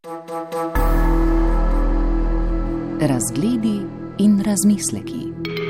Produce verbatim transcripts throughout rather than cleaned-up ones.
Razgledi in razmisleki.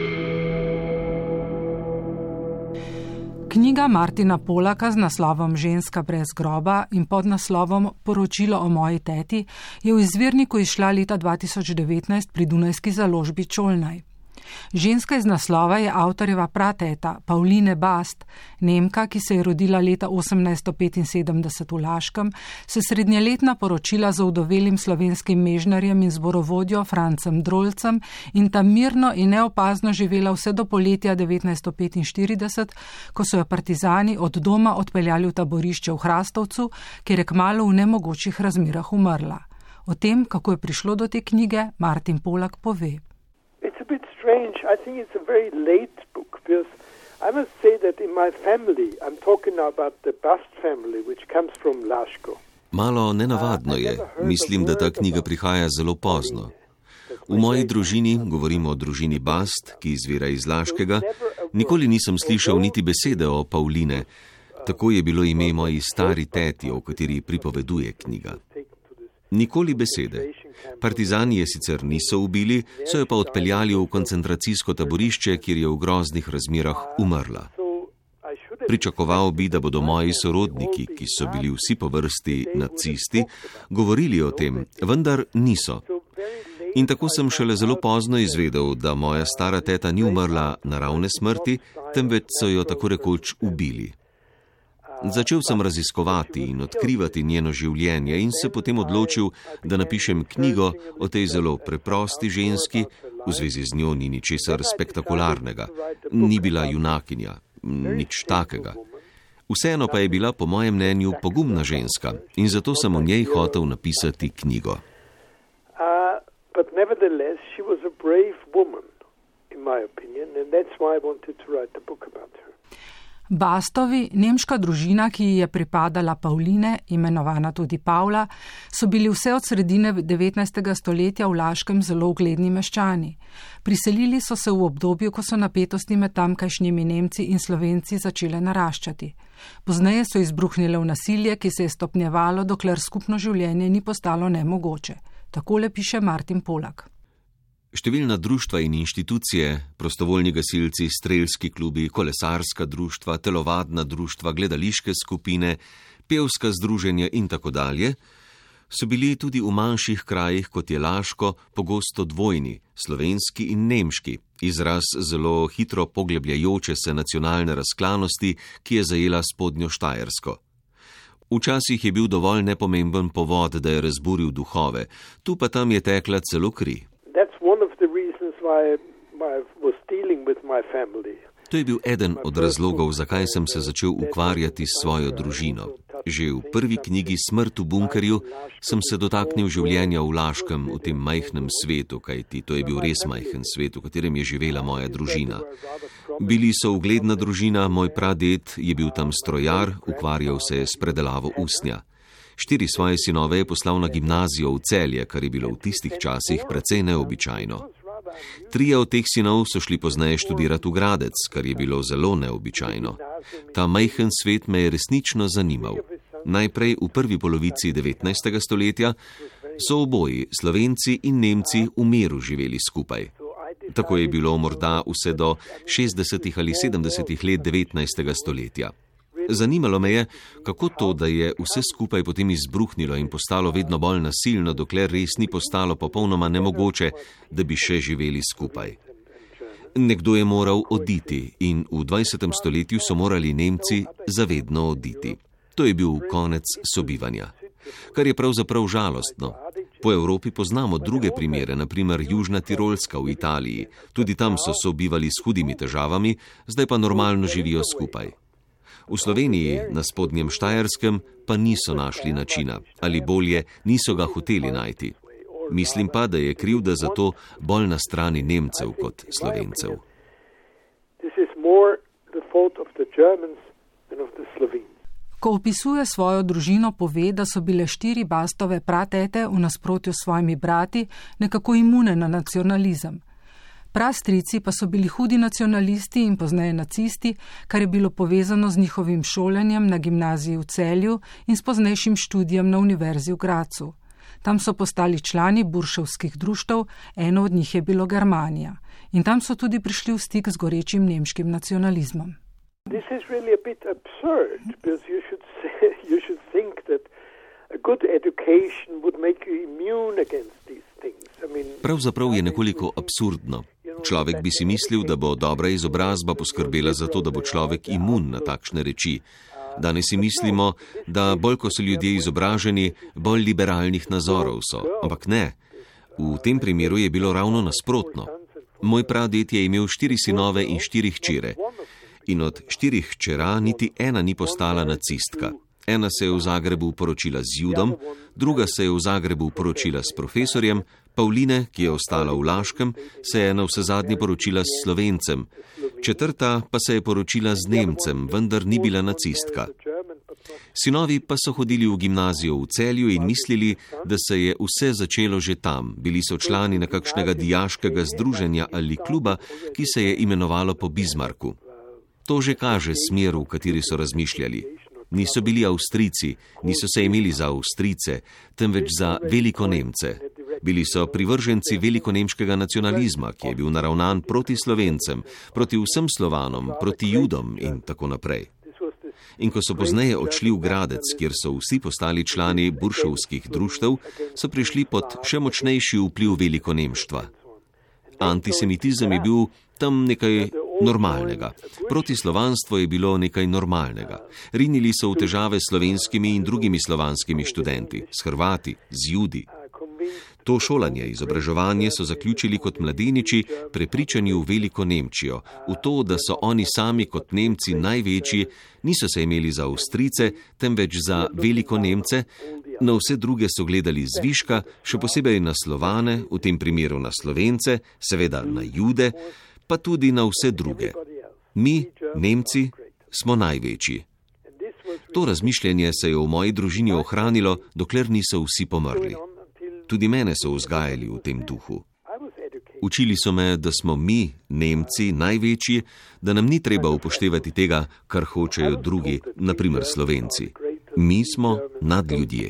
Knjiga Martina Polaka z naslovom Ženska brez groba in pod naslovom Poročilo o moji teti je v izvirniku izšla leta dva tisoč devetnajst pri dunajski založbi Čolnaj. Ženska iz naslova je avtorjeva prateta Pauline Bast, Nemka, ki se je rodila leta osemnajststo petinsedemdeset v Laškem, se srednjeletna poročila z ovdovelim slovenskim mežnarjem in zborovodjo Francem Drolcem in tam mirno in neopazno živela vse do poletja devetnajststo petinštirideset, ko so jo partizani od doma odpeljali v taborišče v Hrastovcu, kjer je kmalu v nemogočih razmerah umrla. O tem, kako je prišlo do te knjige, Martin Polak pove. It's a bit strange. I think it's a very late book because I must say that in my family, I'm talking now about the Bast family, which comes from Laško. Malo nenavadno je. Mislim, da ta knjiga prihaja zelo pozno. V moji družini, govorimo o družini Bast, ki izvira iz Laškega, nikoli nisem slišal niti besede o Pauline. Tako je bilo ime moji stari teti, o kateri pripoveduje knjiga. Nikoli besede. Partizani je sicer niso ubili, so jo pa odpeljali v koncentracijsko taborišče, kjer je v groznih razmerah umrla. Pričakoval bi, da bodo moji sorodniki, ki so bili vsi po vrsti nacisti, govorili o tem, vendar niso. In tako sem šele zelo pozno izvedel, da moja stara teta ni umrla naravne smrti, temveč so jo tako rekoč ubili. Začel sem raziskovati in odkrivati njeno življenje in se potem odločil, da napišem knjigo o tej zelo preprosti ženski, v zvezi z njo ni ničesar spektakularnega, ni bila junakinja, nič takega. Vseeno pa je bila po mojem mnenju pogumna ženska in zato sem o njej hotel napisati knjigo. Uh, but nevertheless, she was a brave woman, in my opinion, and that's why I wanted to write the book about her. Bastovi, nemška družina, ki ji je pripadala Pauline, imenovana tudi Paula, so bili vse od sredine devetnajstega stoletja v Laškem zelo ugledni meščani. Priselili so se v obdobju, ko so napetosti med tamkajšnjimi Nemci in Slovenci začele naraščati. Pozneje so izbruhnile v nasilje, ki se je stopnjevalo, dokler skupno življenje ni postalo nemogoče. Takole piše Martin Polak. Številna društva in inštitucije, prostovoljni gasilci, strelski klubi, kolesarska društva, telovadna društva, gledališke skupine, pevska združenja in tako dalje, so bili tudi v manjših krajih, kot je Laško, pogosto dvojni, slovenski in nemški, izraz zelo hitro poglebljajoče se nacionalne razklanosti, ki je zajela spodnjo Štajersko. Včasih je bil dovolj nepomemben povod, da je razburil duhove, tu pa tam je tekla celo kri. To je bil eden od razlogov, zakaj sem se začel ukvarjati s svojo družino. Že v prvi knjigi Smrt v bunkerju sem se dotaknil življenja v Laškem, v tem majhnem svetu, kajti to je bil res majhen svet, v katerem je živela moja družina. Bili so ugledna družina, moj praded je bil tam strojar, ukvarjal se je s predelavo usnja. Štiri svoje sinove je poslal na gimnazijo v Celje, kar je bilo v tistih časih precej neobičajno. Trije od teh sinov so šli pozneje študirati v Gradec, kar je bilo zelo neobičajno. Ta majhen svet me je resnično zanimal. Najprej v prvi polovici devetnajstega stoletja so oboji, Slovenci in Nemci, v miru živeli skupaj. Tako je bilo morda vse do šestdesetih ali sedemdesetih let devetnajstega stoletja. Zanimalo me je, kako to, da je vse skupaj potem izbruhnilo in postalo vedno bolj nasilno, dokler res ni postalo popolnoma nemogoče, da bi še živeli skupaj. Nekdo je moral oditi in v dvajsetem stoletju so morali Nemci zavedno oditi. To je bil konec sobivanja. Kar je pravzaprav žalostno. Po Evropi poznamo druge primere, na primer Južna Tirolska v Italiji. Tudi tam so sobivali s hudimi težavami, zdaj pa normalno živijo skupaj. V Sloveniji, na spodnjem Štajerskem, pa niso našli načina, ali bolje, niso ga hoteli najti. Mislim pa, da je krivda za to bolj na strani Nemcev kot Slovencev. Ko opisuje svojo družino, pove, da so bile štiri Bastove pratete v nasprotju s svojimi brati nekako imune na nacionalizem. Prastrici pa so bili hudi nacionalisti in pozneje nacisti, kar je bilo povezano z njihovim šolanjem na gimnaziji v Celju in s poznejšim študijem na univerzi v Gracu. Tam so postali člani burševskih društev, eno od njih je bilo Germanija. In tam so tudi prišli v stik z gorečim nemškim nacionalizmom. This is really a bit absurd, because you should say, you should think that a good education would make you immune against these things. I mean, Pravzaprav je nekoliko absurdno. Človek bi si mislil, da bo dobra izobrazba poskrbela za to, da bo človek imun na takšne reči. Danes si mislimo, da bolj ko so ljudje izobraženi, bolj liberalnih nazorov so. Ampak ne. V tem primeru je bilo ravno nasprotno. Moj praded je imel štiri sinove in štiri hčere. In od štirih hčera niti ena ni postala nacistka. Ena se je v Zagrebu poročila z Judom, druga se je v Zagrebu poročila s profesorjem, Pavline, ki je ostala v Laškem, se je navsezadnje poročila s Slovencem, četrta pa se je poročila z Nemcem, vendar ni bila nacistka. Sinovi pa so hodili v gimnazijo v Celju in mislili, da se je vse začelo že tam. Bili so člani nekakšnega dijaškega združenja ali kluba, ki se je imenovalo po Bismarcku. To že kaže smer, v kateri so razmišljali. Niso bili Avstrijci, niso se imeli za Avstrijce, temveč za velikonemce. Bili so privrženci velikonemškega nacionalizma, ki je bil naravnan proti Slovencem, proti vsem Slovanom, proti Judom in tako naprej. In ko so pozneje odšli v Gradec, kjer so vsi postali člani burševskih društev, so prišli pod še močnejši vpliv velikonemštva. Antisemitizem je bil tam nekaj normalnega. Protislovanstvo je bilo nekaj normalnega. Rinili so v težave s slovenskimi in drugimi slovanskimi študenti, s Hrvati, z Judi. To šolanje, izobraževanje so zaključili kot mladeniči, prepričani v veliko Nemčijo, v to, da so oni sami kot Nemci največji, niso se imeli za Avstrijce, temveč za veliko Nemce, na vse druge so gledali zviška, še posebej na Slovane, v tem primeru na Slovence, seveda na Jude, pa tudi na vse druge. Mi, Nemci, smo največji. To razmišljanje se je v moji družini ohranilo, dokler niso vsi pomrli. Tudi mene so vzgajali v tem duhu. Učili so me, da smo mi, Nemci, največji, da nam ni treba upoštevati tega, kar hočejo drugi, na primer Slovenci. Mi smo nadljudje.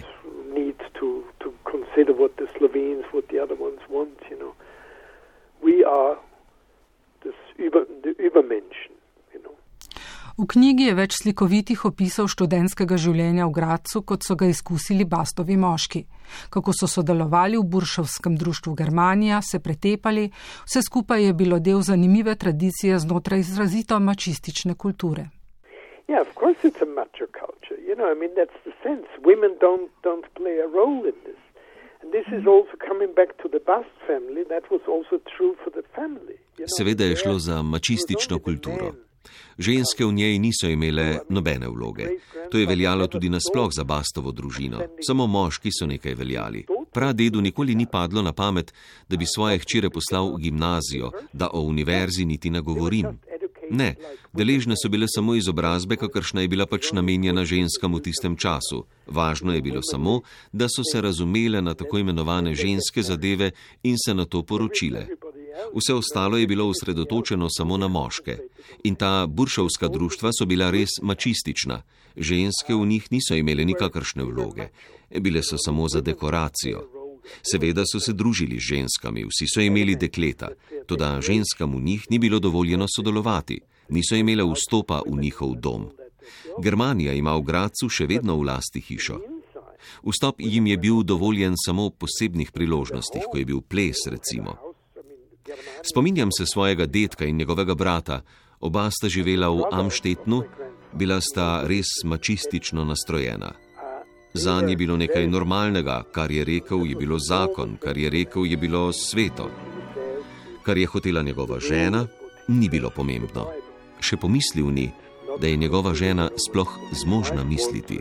V knjigi je več slikovitih opisov študentskega življenja v Gradcu, kot so ga izkusili Bastovi moški. Kako so sodelovali v burševskem društvu Germanija, se pretepali, vse skupaj je bilo del zanimive tradicije znotraj izrazito mačistične kulture. Yeah, of course it's a macho culture. You know, I mean, that's the sense. Women don't, don't play a role in this. And this is also coming back to the Bast family. That was also true for the family. You know, Seveda je šlo za mačistično kulturo. Ženske v njej niso imele nobene vloge. To je veljalo tudi nasploh za Bastovo družino. Samo moški so nekaj veljali. Pradedu nikoli ni padlo na pamet, da bi svoje hčere poslal v gimnazijo, da o univerzi niti ne govorim. Ne, deležne so bile samo izobrazbe, kakršna je bila pač namenjena ženskam v tistem času. Važno je bilo samo, da so se razumele na tako imenovane ženske zadeve in se na to poročile. Vse ostalo je bilo osredotočeno samo na moške. In ta burševska društva so bila res mačistična. Ženske v njih niso imele nikakršne vloge. Bile so samo za dekoracijo. Seveda so se družili z ženskami, vsi so imeli dekleta, toda ženskam v njih ni bilo dovoljeno sodelovati. Niso imele vstopa v njihov dom. Germanija ima v Gradcu še vedno v lasti hišo. Vstop jim je bil dovoljen samo v posebnih priložnostih, ko je bil ples, recimo. Spominjam se svojega dedka in njegovega brata. Oba sta živela v Amštetnu, bila sta res mačistično nastrojena. Zanj je bilo nekaj normalnega, kar je rekel, je bilo zakon, kar je rekel, je bilo sveto. Kar je hotela njegova žena, ni bilo pomembno. Še pomislil ni, da je njegova žena sploh zmožna misliti.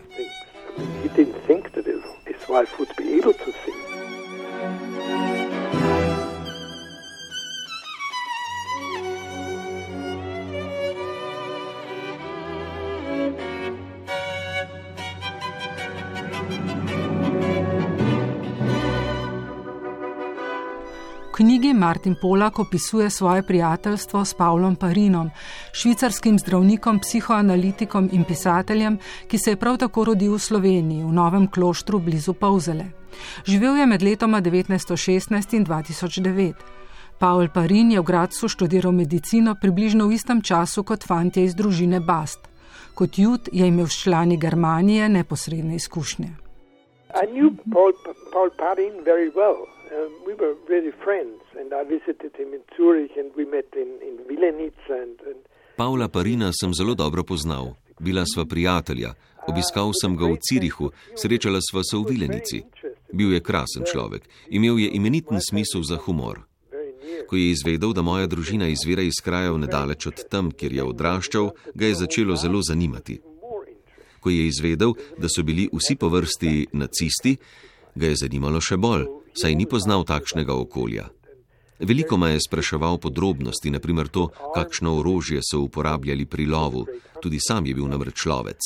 V knjigi Martin Polak opisuje svoje prijateljstvo s Pavlom Parinom, švicarskim zdravnikom, psihoanalitikom in pisateljem, ki se je prav tako rodil v Sloveniji, v Novem Kloštru blizu Polzele. Živel je med letoma devetnajststo šestnajst in dva tisoč devet. Paul Parin je v Gradcu študiral medicino približno v istem času kot fantje iz družine Bast. Kot Jud je imel s člani Germanije neposredne izkušnje. I knew Paul, Paul Parin very well. Um, we were really friends and I visited him in Zurich and we met in, in Vilenica. And, and... Paula Parina sem zelo dobro poznal. Bila sva prijatelja. Obiskal sem ga v Cirihu, srečala sva se v Vilenici. Bil je krasen človek. Imel je imeniten smisel za humor. Ko je izvedel, da moja družina izvira iz krajev nedaleč od tam, kjer je odraščal, ga je začelo zelo zanimati. Ko je izvedel, da so bili vsi po vrsti nacisti, ga je zanimalo še bolj, saj ni poznal takšnega okolja. Veliko me je spraševal podrobnosti, naprimer to, kakšno orožje so uporabljali pri lovu, tudi sam je bil namreč lovec.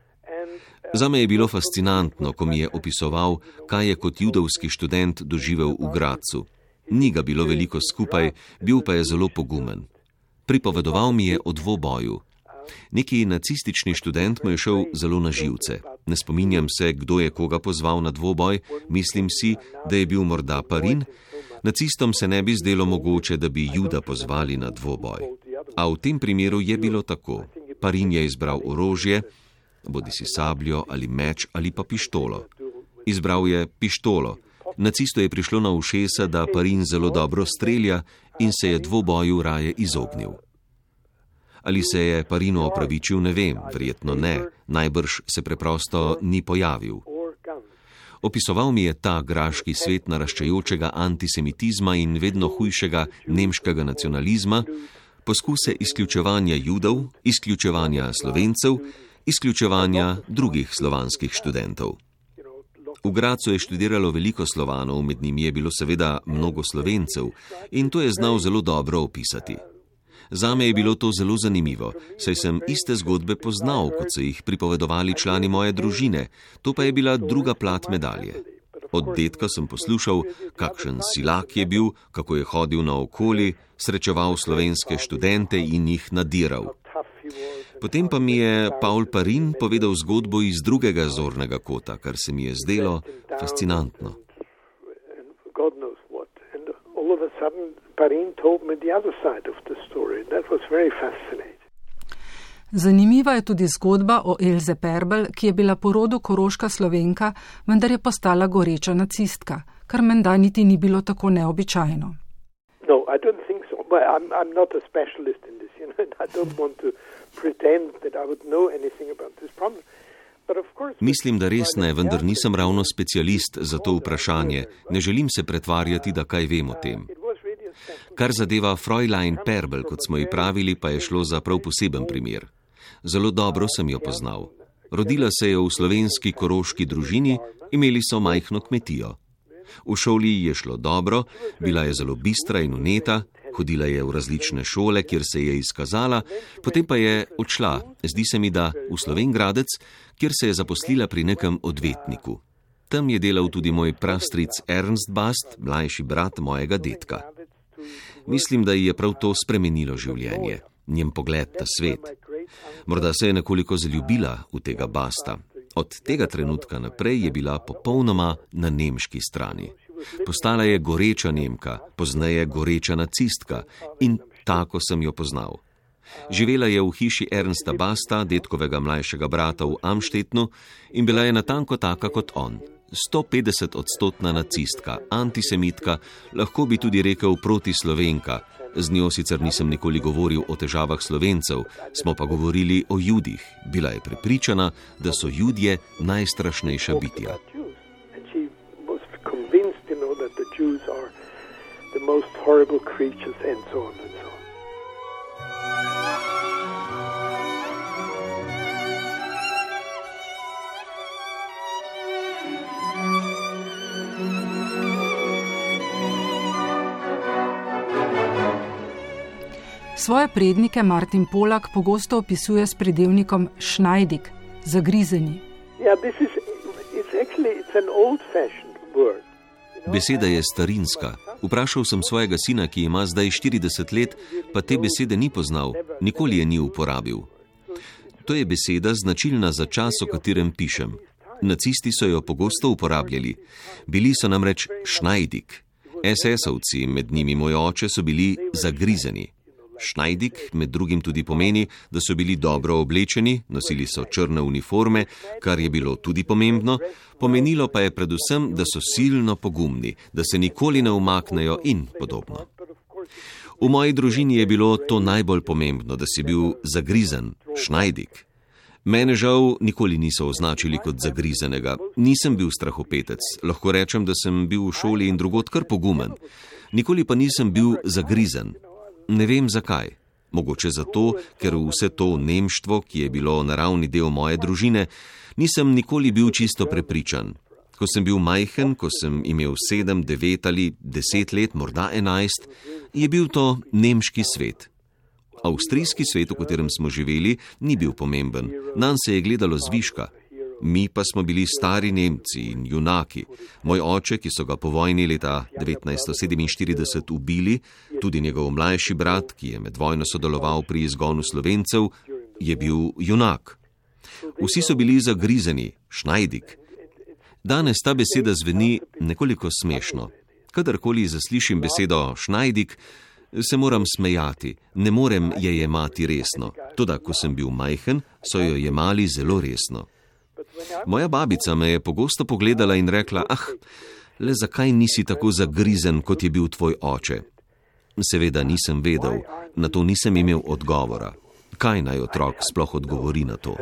Zame je bilo fascinantno, ko mi je opisoval, kaj je kot judovski študent doživel v Gradcu. Ni ga bilo veliko skupaj, bil pa je zelo pogumen. Pripovedoval mi je o dvoboju. Neki nacistični študent mu je šel zelo na živce. Ne spominjam se, kdo je koga pozval na dvoboj, mislim si, da je bil morda Parin. Nacistom se ne bi zdelo mogoče, da bi Juda pozvali na dvoboj. A v tem primeru je bilo tako. Parin je izbral orožje, bodisi sabljo ali meč ali pa pištolo. Izbral je pištolo. Nacistu je prišlo na ušesa, da Parin zelo dobro strelja in se je dvoboju raje izognil. Ali se je Parinu opravičil, ne vem, verjetno ne, najbrž se preprosto ni pojavil. Opisoval mi je ta graški svet naraščajočega antisemitizma in vedno hujšega nemškega nacionalizma, poskuse izključevanja Judov, izključevanja Slovencev, izključevanja drugih slovanskih študentov. V Gradcu je študiralo veliko Slovanov, med njimi je bilo seveda mnogo Slovencev in to je znal zelo dobro opisati. Zame je bilo to zelo zanimivo, saj sem iste zgodbe poznal, kot so jih pripovedovali člani moje družine, to pa je bila druga plat medalje. Od dedka sem poslušal, kakšen silak je bil, kako je hodil naokoli, srečeval slovenske študente in jih nadiral. Potem pa mi je Paul Parin povedal zgodbo iz drugega zornega kota, kar se mi je zdelo fascinantno. Zanimiva je tudi zgodba o Else Perbel, ki je bila po rodu koroška Slovenka, vendar je postala goreča nacistka, kar menda niti ni bilo tako neobičajno. No, I don't think so. Well, I'm, I'm not a specialist in this, you know, I don't want to pretend that I would know anything about this problem. But of course, Mislim, da res ne, vendar nisem ravno specialist za to vprašanje. Ne želim se pretvarjati, da kaj vem o tem. Kar zadeva Fräulein Perbel, kot smo ji pravili, pa je šlo za prav poseben primer. Zelo dobro sem jo poznal. Rodila se je v slovenski koroški družini, imeli so majhno kmetijo. V šoli je šlo dobro, bila je zelo bistra in vneta, hodila je v različne šole, kjer se je izkazala, potem pa je odšla, zdi se mi, da v Slovenj Gradec, kjer se je zaposlila pri nekem odvetniku. Tam je delal tudi moj prastric Ernst Bast, mlajši brat mojega dedka. Mislim, da ji je prav to spremenilo življenje, njen pogled na svet. Morda se je nekoliko zaljubila v tega Basta. Od tega trenutka naprej je bila popolnoma na nemški strani. Postala je goreča Nemka, pozneje goreča nacistka in tako sem jo poznal. Živela je v hiši Ernsta Basta, dedkovega mlajšega brata v Amštetnu in bila je natanko taka kot on. sto petdeset odstotna nacistka, antisemitka, lahko bi tudi rekel protislovenka. Z njo sicer nisem nikoli govoril o težavah Slovencev, smo pa govorili o Judih. Bila je prepričana, da so Judje najstrašnejša bitja. Svoje prednike Martin Polak pogosto opisuje s pridevnikom šnajdik, zagrizeni. Beseda je starinska. Vprašal sem svojega sina, ki ima zdaj štirideset let, pa te besede ni poznal, nikoli je ni uporabil. To je beseda značilna za čas, o katerem pišem. Nacisti so jo pogosto uporabljali. Bili so namreč šnajdik. es esovci, med njimi moj oče, so bili zagrizeni. Šnajdik med drugim tudi pomeni, da so bili dobro oblečeni, nosili so črne uniforme, kar je bilo tudi pomembno, pomenilo pa je predvsem, da so silno pogumni, da se nikoli ne umaknejo in podobno. V moji družini je bilo to najbolj pomembno, da si bil zagrizen, šnajdik. Mene žal nikoli niso označili kot zagrizenega. Nisem bil strahopetec, lahko rečem, da sem bil v šoli in drugod kar pogumen. Nikoli pa nisem bil zagrizen. Ne vem zakaj. Mogoče zato, ker v vse to nemštvo, ki je bilo naravni del moje družine, nisem nikoli bil čisto prepričan. Ko sem bil majhen, ko sem imel sedem, devet ali deset let, morda enajst, je bil to nemški svet. Avstrijski svet, v katerem smo živeli, ni bil pomemben. Nanj se je gledalo zviška. Mi pa smo bili stari Nemci in junaki. Moj oče, ki so ga po vojni leta devetnajststo sedeminštirideset ubili, tudi njegov mlajši brat, ki je med vojno sodeloval pri izgonu Slovencev, je bil junak. Vsi so bili zagrizeni, šnajdik. Danes ta beseda zveni nekoliko smešno. Kadarkoli zaslišim besedo šnajdik, se moram smejati, ne morem je jemati resno. Toda, ko sem bil majhen, so jo jemali zelo resno. Moja babica me je pogosto pogledala in rekla, ah, le zakaj nisi tako zagrizen, kot je bil tvoj oče? Seveda nisem vedel, na to nisem imel odgovora. Kaj naj otrok sploh odgovori na to?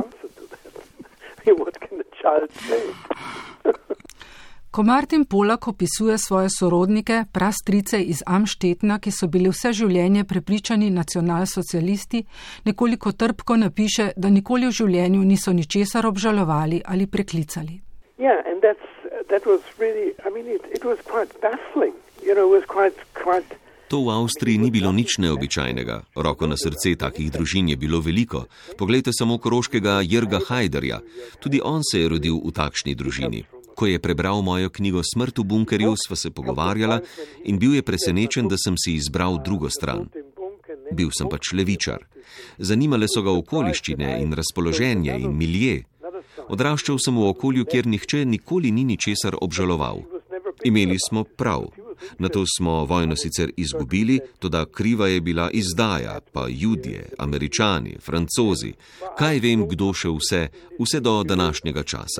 Ko Martin Polak opisuje svoje sorodnike, prastrice iz Amštetna, ki so bili vse življenje prepričani nacionalsocialisti, nekoliko trpko napiše, da nikoli v življenju niso ničesar obžalovali ali preklicali. Yeah, and that's, that was really, I mean, it, it was quite baffling. You know, it was quite, quite... To v Avstriji ni bilo nič neobičajnega. Roko na srce, takih družin je bilo veliko. Poglejte samo koroškega Jrga Hajderja. Tudi on se je rodil v takšni družini. Ko je prebral mojo knjigo Smrt v bunkerju, sva se pogovarjala in bil je presenečen, da sem si izbral drugo stran. Bil sem pač levičar. Zanimale so ga okoliščine in razpoloženje in milje. Odraščal sem v okolju, kjer nihče nikoli ni ničesar obžaloval. Imeli smo prav. Nato smo vojno sicer izgubili, toda kriva je bila izdaja, pa Judje, Američani, Francozi. Kaj vem, kdo še vse, vse do današnjega časa.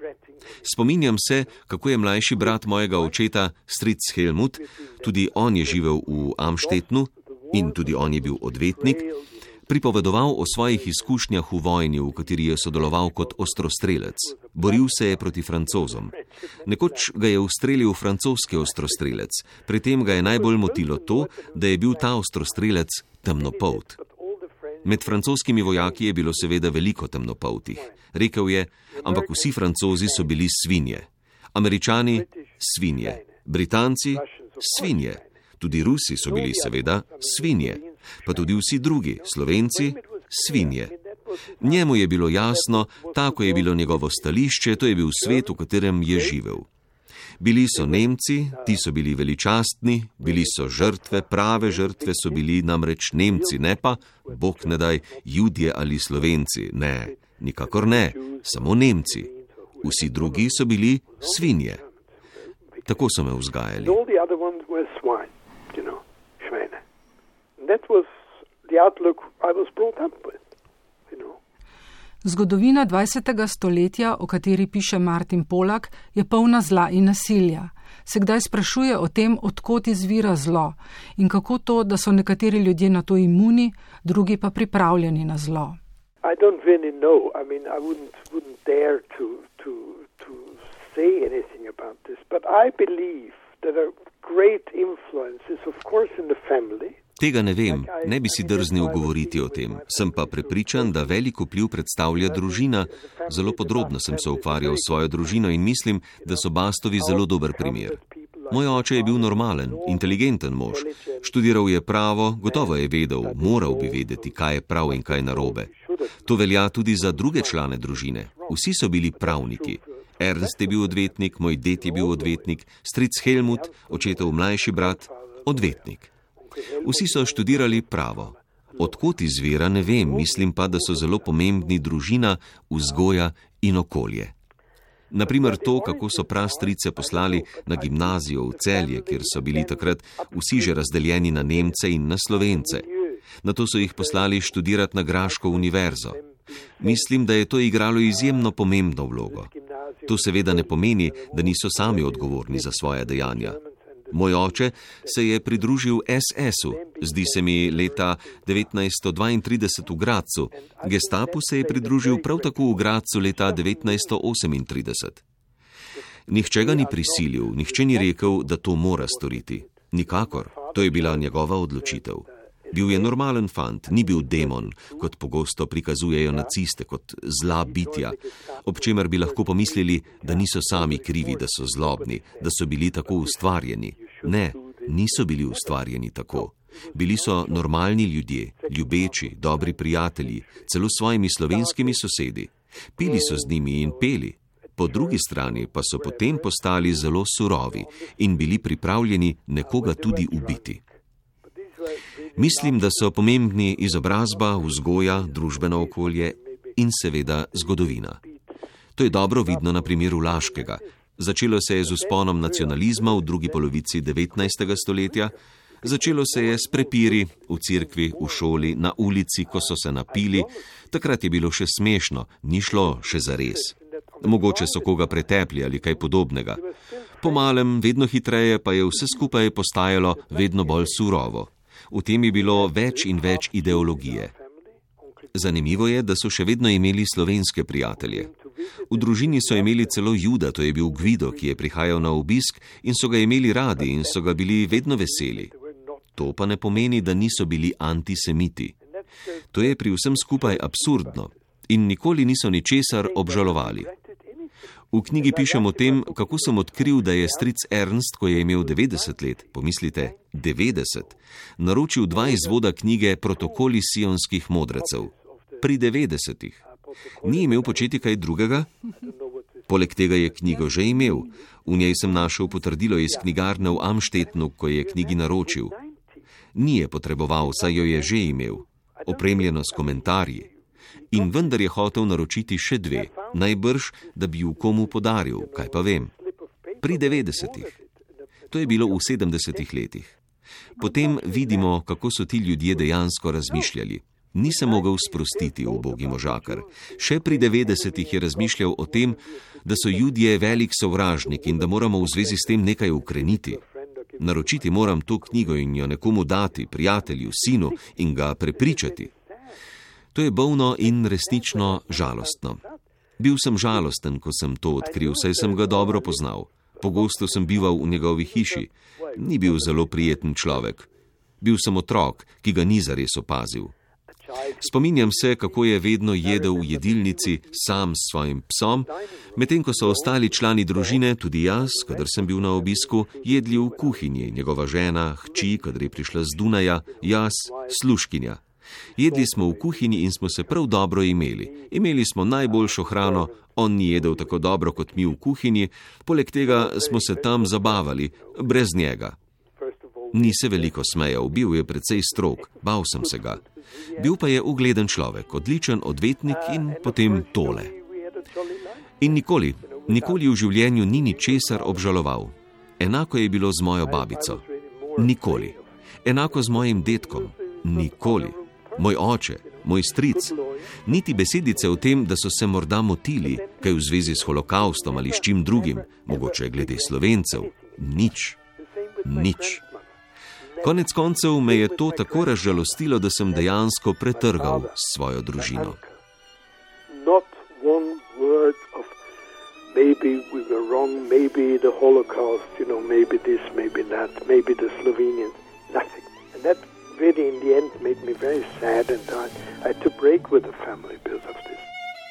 Spominjam se, kako je mlajši brat mojega očeta, stric Helmut, tudi on je živel v Amštetnu in tudi on je bil odvetnik, pripovedoval o svojih izkušnjah v vojni, v kateri je sodeloval kot ostrostrelec. Boril se je proti Francozom. Nekoč ga je ustrelil francoski ostrostrelec, pri tem ga je najbolj motilo to, da je bil ta ostrostrelec temnopolt. Med francoskimi vojaki je bilo seveda veliko temnopoltih. Rekel je, ampak vsi Francozi so bili svinje. Američani svinje, Britanci svinje, tudi Rusi so bili seveda svinje, pa tudi vsi drugi, Slovenci svinje. Njemu je bilo jasno, tako je bilo njegovo stališče, to je bil svet, v katerem je živel. Bili so Nemci, ti so bili veličastni, bili so žrtve, prave žrtve so bili namreč Nemci, ne pa, Bog ne daj, Judje ali Slovenci, ne, nikakor ne, samo Nemci. Vsi drugi so bili svinje. Tako so me vzgajali. Zgodovina dvajsetega stoletja, o kateri piše Martin Polak, je polna zla in nasilja. Se kdaj sprašuje o tem, odkot izvira zlo in kako to, da so nekateri ljudje na to imuni, drugi pa pripravljeni na zlo. I don't really know. I mean, I wouldn't, wouldn't dare to, to, to say anything about this, but I believe that a great influence is of course in the family. Tega ne vem, ne bi si drznil govoriti o tem. Sem pa prepričan, da velik vpliv predstavlja družina. Zelo podrobno sem se ukvarjal s svojo družino in mislim, da so Bastovi zelo dober primer. Moj oče je bil normalen, inteligenten mož. Študiral je pravo, gotovo je vedel, moral bi vedeti, kaj je prav in kaj narobe. To velja tudi za druge člane družine. Vsi so bili pravniki. Ernst je bil odvetnik, moj ded je bil odvetnik, stric Helmut, očetov mlajši brat, odvetnik. Vsi so študirali pravo. Odkot izvira, ne vem, mislim pa, da so zelo pomembni družina, vzgoja in okolje. Naprimer to, kako so prastrice poslali na gimnazijo v Celje, kjer so bili takrat vsi že razdeljeni na Nemce in na Slovence. Nato so jih poslali študirati na Graško univerzo. Mislim, da je to igralo izjemno pomembno vlogo. To seveda ne pomeni, da niso sami odgovorni za svoje dejanja. Moj oče se je pridružil es es-u, zdi se mi leta devetnajststo dvaintrideset v Gradcu. Gestapu se je pridružil prav tako v Gradcu leta devetnajststo osemintrideset. Nihče ga ni prisilil, nihče ni rekel, da to mora storiti. Nikakor, to je bila njegova odločitev. Bil je normalen fant, ni bil demon, kot pogosto prikazujejo naciste kot zla bitja, ob čemer bi lahko pomislili, da niso sami krivi, da so zlobni, da so bili tako ustvarjeni. Ne, niso bili ustvarjeni tako. Bili so normalni ljudje, ljubeči, dobri prijatelji, celo s svojimi slovenskimi sosedi. Pili so z njimi in peli. Po drugi strani pa so potem postali zelo surovi in bili pripravljeni nekoga tudi ubiti. Mislim, da so pomembni izobrazba, vzgoja, družbeno okolje in seveda zgodovina. To je dobro vidno na primeru Laškega. Začelo se je z vzponom nacionalizma v drugi polovici devetnajstega stoletja, začelo se je s prepiri v cerkvi, v šoli, na ulici, ko so se napili. Takrat je bilo še smešno, ni šlo še zares. Mogoče so koga pretepli ali kaj podobnega. Pomalem, vedno hitreje pa je vse skupaj postajalo vedno bolj surovo. V tem je bilo več in več ideologije. Zanimivo je, da so še vedno imeli slovenske prijatelje. V družini so imeli celo Juda, to je bil Gvido, ki je prihajal na obisk in so ga imeli radi in so ga bili vedno veseli. To pa ne pomeni, da niso bili antisemiti. To je pri vsem skupaj absurdno in nikoli niso ničesar obžalovali. V knjigi pišem o tem, kako sem odkril, da je stric Ernst, ko je imel devetdeset let, pomislite, devetdeset, naročil dva izvoda knjige Protokoli sionskih modrecev. Pri devetdesetih. Ni imel početi kaj drugega? Poleg tega je knjigo že imel. V njej sem našel potrdilo iz knjigarne v Amštetnu, ko je knjigi naročil. Ni je potreboval, saj jo je že imel. Opremljeno s komentarji. In vendar je hotel naročiti še dve, najbrž, da bi ju komu podaril, kaj pa vem. Pri devetdesetih. To je bilo v sedemdesetih letih. Potem vidimo, kako so ti ljudje dejansko razmišljali. Ni se mogel sprostiti, ubogi možakar. Še pri devetdesetih je razmišljal o tem, da so Judje velik sovražnik in da moramo v zvezi s tem nekaj ukreniti. Naročiti moram to knjigo in jo nekomu dati, prijatelju, sinu in ga prepričati. To je bolno in resnično žalostno. Bil sem žalosten, ko sem to odkril, saj sem ga dobro poznal. Pogosto sem bival v njegovi hiši. Ni bil zelo prijeten človek. Bil sem otrok, ki ga ni zares opazil. Spominjam se, kako je vedno jedel v jedilnici sam s svojim psom, medtem ko so ostali člani družine, tudi jaz, kadar sem bil na obisku, jedli v kuhinji, njegova žena, hči, kadar je prišla z Dunaja, jaz, služkinja. Jedli smo v kuhinji in smo se prav dobro imeli. Imeli smo najboljšo hrano, on ni jedel tako dobro kot mi v kuhinji, poleg tega smo se tam zabavali, brez njega. Ni se veliko smejal, bil je precej strog, bal sem se ga. Bil pa je ugleden človek, odličen odvetnik in potem tole. In nikoli, nikoli v življenju ni ničesar obžaloval. Enako je bilo z mojo babico. Nikoli. Enako z mojim dedkom. Nikoli. Moj oče, moj stric. Niti besedice o tem, da so se morda motili, kaj v zvezi s holokaustom ali s čim drugim, mogoče glede Slovencev. Nič. Nič. Konec koncev me je to tako razžalostilo, da sem dejansko pretrgal s svojo družino. Not one word of maybe we were wrong, maybe the Holocaust, you know, maybe this, maybe that, maybe the Slovenians, nothing. And that really in the end made me very sad and I, I had to break with the family because of this.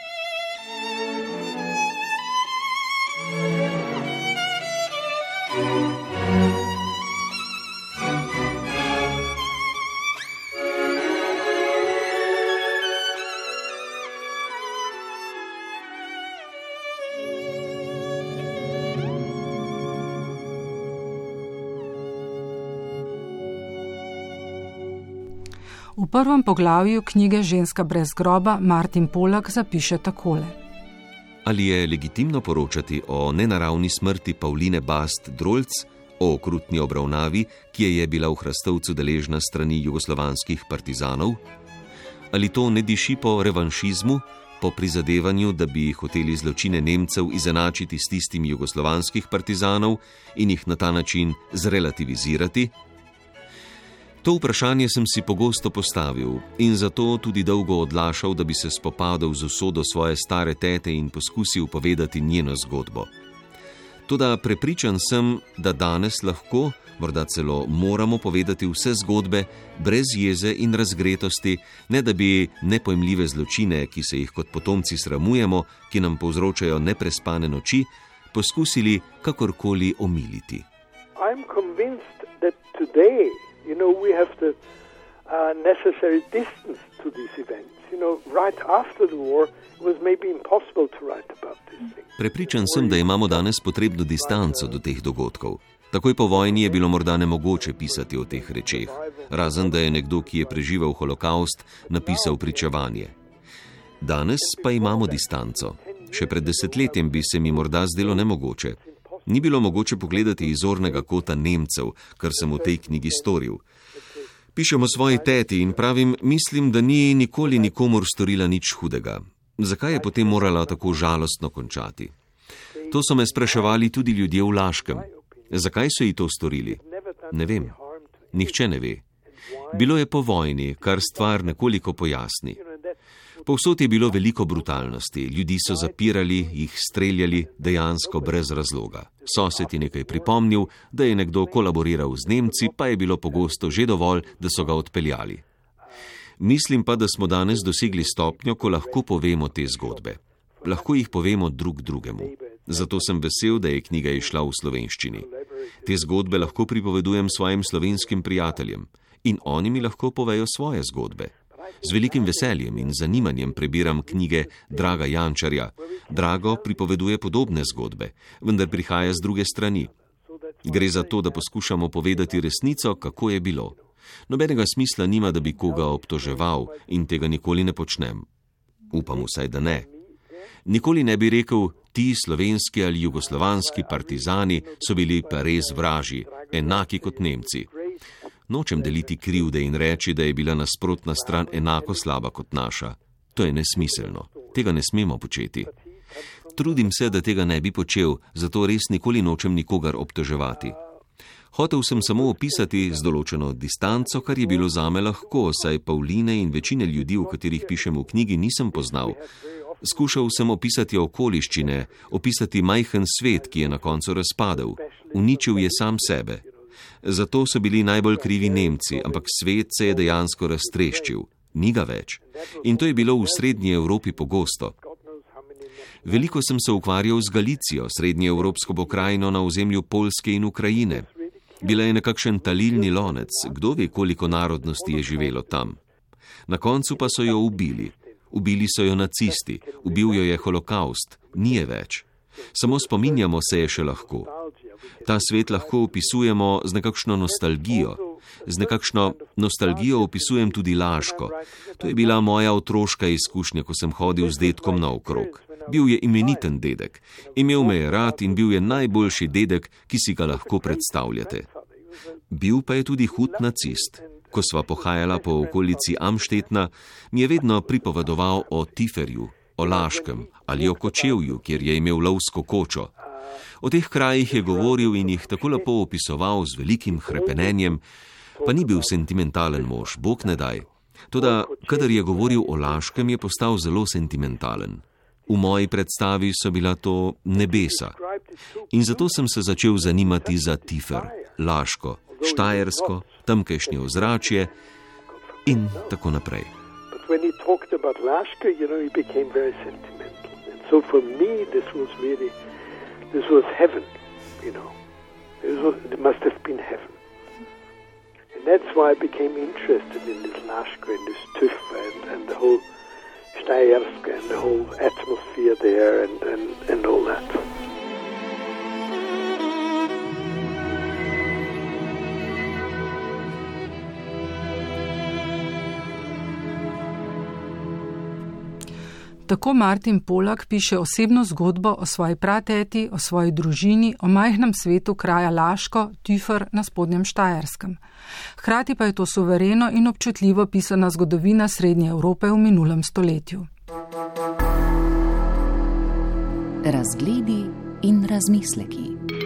V prvem poglavju knjige Ženska brez groba Martin Polak zapiše takole. Ali je legitimno poročati o nenaravni smrti Pavline Bast-Drolc, o okrutni obravnavi, ki je bila v Hrastovcu deležna strani jugoslovanskih partizanov? Ali to ne diši po revanšizmu, po prizadevanju, da bi hoteli zločine Nemcev izenačiti s tistimi jugoslovanskih partizanov in jih na ta način zrelativizirati? To vprašanje sem si pogosto postavil in zato tudi dolgo odlašal, da bi se spopadal z usodo svoje stare tete in poskusil povedati njeno zgodbo. Toda prepričan sem, da danes lahko, morda celo moramo povedati vse zgodbe brez jeze in razgretosti, ne da bi nepojmljive zločine, ki se jih kot potomci sramujemo, ki nam povzročajo neprespane noči, poskusili kakorkoli omiliti. I'm convinced that today, you know, we have the uh, necessary distance to these events. You know, right after the war, it was maybe impossible to write about this thing. Prepričan sem, da imamo danes potrebno distanco do teh dogodkov. Takoj po vojni je bilo morda nemogoče pisati o teh rečeh, razen da je nekdo, ki je preživel holokaust, napisal pričevanje. Danes pa imamo distanco. Še pred desetletjem bi se mi morda zdelo nemogoče. Ni bilo mogoče pogledati iz zornega kota Nemcev, kar sem v tej knjigi storil. Pišem o svoji teti in pravim, mislim, da ni nikoli nikomur storila nič hudega. Zakaj je potem morala tako žalostno končati? To so me spraševali tudi ljudje v Laškem. Zakaj so ji to storili? Ne vem. Nihče ne ve. Bilo je po vojni, kar stvar nekoliko pojasni. Povsod je bilo veliko brutalnosti. Ljudi so zapirali, jih streljali, dejansko brez razloga. Sosed je nekaj pripomnil, da je nekdo kolaboriral z Nemci, pa je bilo pogosto že dovolj, da so ga odpeljali. Mislim pa, da smo danes dosegli stopnjo, ko lahko povemo te zgodbe. Lahko jih povemo drug drugemu. Zato sem vesel, da je knjiga izšla v slovenščini. Te zgodbe lahko pripovedujem svojim slovenskim prijateljem in oni mi lahko povejo svoje zgodbe. Z velikim veseljem in zanimanjem prebiram knjige Draga Jančarja. Drago pripoveduje podobne zgodbe, vendar prihaja z druge strani. Gre za to, da poskušamo povedati resnico, kako je bilo. Nobenega smisla nima, da bi koga obtoževal in tega nikoli ne počnem. Upam vsaj, da ne. Nikoli ne bi rekel, ti slovenski ali jugoslovanski partizani so bili pa res vraži, enaki kot Nemci. Nočem deliti krivde in reči, da je bila nasprotna stran enako slaba kot naša. To je nesmiselno. Tega ne smemo početi. Trudim se, da tega ne bi počel, zato res nikoli nočem nikogar obtoževati. Hotel sem samo opisati z določeno distanco, kar je bilo zame lahko, saj Pavline in večine ljudi, o katerih pišem v knjigi, nisem poznal. Skušal sem opisati okoliščine, opisati majhen svet, ki je na koncu razpadel. Uničil je sam sebe. Zato so bili najbolj krivi Nemci, ampak svet se je dejansko raztreščil. Ni ga več. In to je bilo v srednji Evropi pogosto. Veliko sem se ukvarjal z Galicijo, srednjeevropsko pokrajino na ozemlju Poljske in Ukrajine. Bila je nekakšen talilni lonec, kdo ve, koliko narodnosti je živelo tam. Na koncu pa so jo ubili. Ubili so jo nacisti, ubil jo je holokaust, ni je več. Samo spominjamo se je še lahko. Ta svet lahko opisujemo z nekakšno nostalgijo. Z nekakšno nostalgijo opisujem tudi Laško. To je bila moja otroška izkušnja, ko sem hodil z dedkom naokrog. Bil je imeniten dedek. Imel me je rad in bil je najboljši dedek, ki si ga lahko predstavljate. Bil pa je tudi hud nacist. Ko sva pohajala po okolici Amštetna, mi je vedno pripovedoval o Tiferju, o Laškem ali o Kočevju, kjer je imel lovsko kočo. O teh krajih je govoril in jih tako lepo opisoval z velikim hrepenenjem, pa ni bil sentimentalen mož, Bog ne daj. Toda, kadar je govoril o Laškem, je postal zelo sentimentalen. V moji predstavi so bila to nebesa. In zato sem se začel zanimati za Tifer, Laško, Štajersko, tamkajšnje ozračje in tako naprej. But when he talked about Laško, you know, he became very sentimental. And so for me, this was really, this was heaven, you know. It, was, it must have been heaven. And that's why I became interested in this Laško and this Tüv and, and the whole Štajerska and the whole atmosphere there and, and, and all that. Tako Martin Polak piše osebno zgodbo o svoji prateti, o svoji družini, o majhnem svetu kraja Laško, Tüfer na Spodnjem Štajerskem. Hkrati pa je to suvereno in občutljivo pisana zgodovina Srednje Evrope v minulem stoletju. Razgledi in razmisleki.